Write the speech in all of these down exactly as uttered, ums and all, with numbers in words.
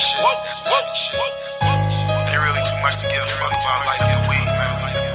shit. Ain't really too much to give a fuck about. Light up the weed, man.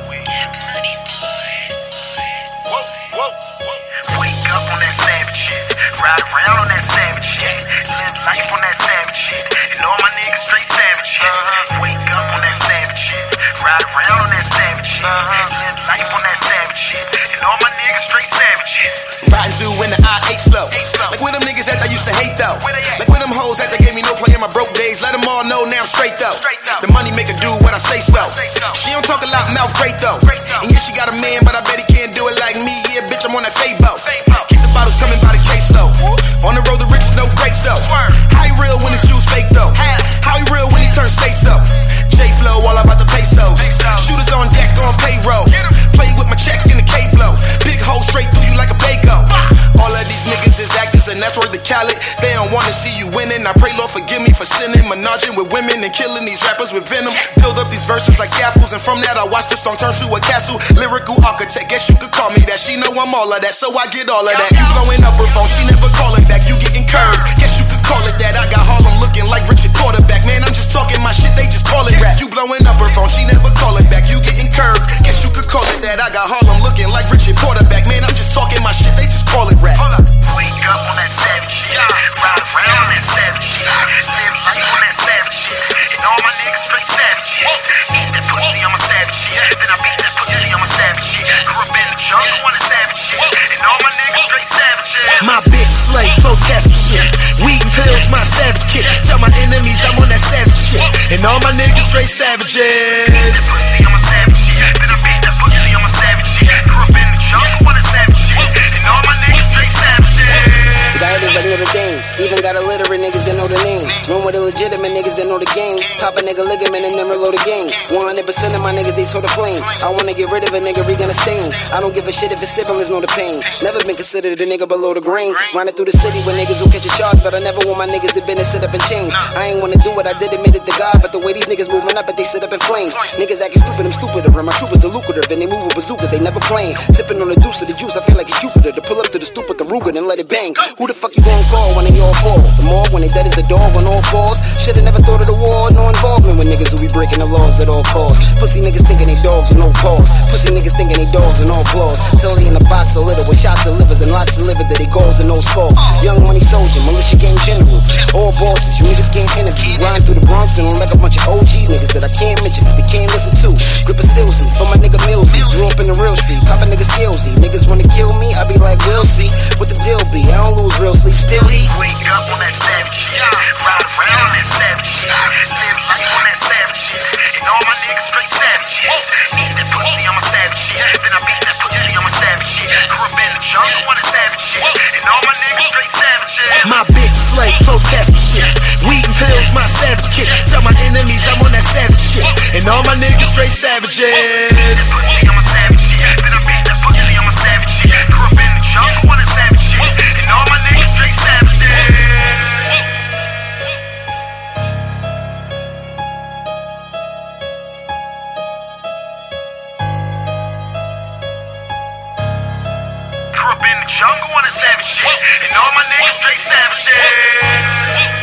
Wake up on that savage shit. Ride around on that savage shit. Live life on that savage shit. And all my niggas straight savage shit. Uh-huh. Wake up on that savage shit. Ride around on that savage shit. Uh-huh. Live life on that savage shit. And all my niggas straight savage shit. Riding through in the I eight slow. Like where them niggas that I used to hate though. Like where them hoes that they gave me no play in my broke days. Let them all know now I'm straight though. The money make her do what I say so. She don't talk a lot, mouth great though. And yeah, she got a man, but I bet he can't do it like me. Yeah, bitch, I'm on that Fabo. Keep the bottles coming by the case though. On the road to riches, no breaks though. How he real when his shoes fake though? How he real when he turns states though? J-Flow all about the pesos. Shooters on deck on payroll. Play with my check in the K-blow. Big hole straight through you like a Bago. All of these niggas is actors and that's worth the Khaled. They don't wanna see you winning. I pray Lord forgive me for sinning. Menaging with women and killing these rappers with venom. Build up these verses like scaffolds, and from that I watch this song turn to a castle. Lyrical architect, guess you could call me that. She know I'm all of that, so I get all of that. You blowing up her phone, she never calling back. You getting curved, guess you could call it that. I got Harlem looking like Richard Quarterback. Man, I'm just talking my shit, they just call it rap. You blowing up her phone, she never calling back. You getting curved, guess you could call it that. I got Harlem looking like Richard Quarterback. Man, I'm just talking my shit, they just call it rap. Hold up. Wake up on that savage shit. Ride around on that savage shit. Live life on that savage shit. And all my niggas straight savage shit. Eat that pussy, I'm a savage shit. Then I beat that pussy, I'm a savage shit. Grew up in the jungle on a savage shit. And all my niggas straight savage shit. My bitch slay, close casket shit. Weed and pills, my savage kid. Tell my enemies I'm on that savage shit. And all my niggas straight savages. Eat that pussy, I'm a savage shit. Then I beat that pussy, I'm a savage shit. Grew up in the jungle on a savage shit. And all my niggas straight savages. Diamonds like Notre Dame. Even got illiterate niggas that know the name. Run with the legitimate niggas that know the game. Pop a nigga ligament and then reload the game. one hundred percent of my niggas, they told the flame. I wanna get rid of a nigga, we gonna stain. I don't give a shit if his siblings know the pain. Never been considered a nigga below the grain. Running through the city with niggas who catch a charge, but I never want my niggas to bend and sit up in chains. I ain't wanna do what I did, admit it to God, but the way these niggas moving up, but they sit up in flames. Niggas acting stupid, I'm stupider. And my troopers are lucrative, and they move with bazookas, they never playing. Sipping on the deuce of the juice, I feel like it's Jupiter. To pull up to the stoop with the Ruger and let it bang. Who the fuck you gon' call when they all fall? The morgue when they dead is a dog on all fours. Shoulda never thought of the war, no involvement with niggas who be breaking the laws at all costs. Pussy niggas thinking they dogs with no cause. Pussy niggas thinking they dogs with all flaws. Till they in the box of litter with shots of livers and lots of liver that they calls and no scores. Young money soldier, militia gang general. All bosses, you niggas can't interview. Riding through the Bronx feeling like a bunch of O G niggas that I can't mention, cause they can't listen to. Grip a Stilsy for my nigga Millsy. Grew up in the real street, pop a nigga skillsy. Niggas wanna kill me, I be like, we'll see. What the deal be? I don't lose real sleep, still heat. Wake up on that savage shit. Ride around on that savage shit. Live life on that savage shit. And all my niggas straight savage shit. Eat that pussy, I'm a savage shit. Then I beat that pussy, I'm a savage shit. Grew up in the jungle on a savage shit. And all my niggas straight savage shit. My bitch slay, close casket shit. Weed and pills, my savage kid. Tell my enemies I'm on that savage shit. And all my niggas straight savages. Pussy, I'm a savage shit. Then I beat that pussy, I'm a savage shit. Grew up in the jungle on a savage shit. And all my niggas straight savages. Grew up in the jungle on a savage shit. And all my niggas straight savages.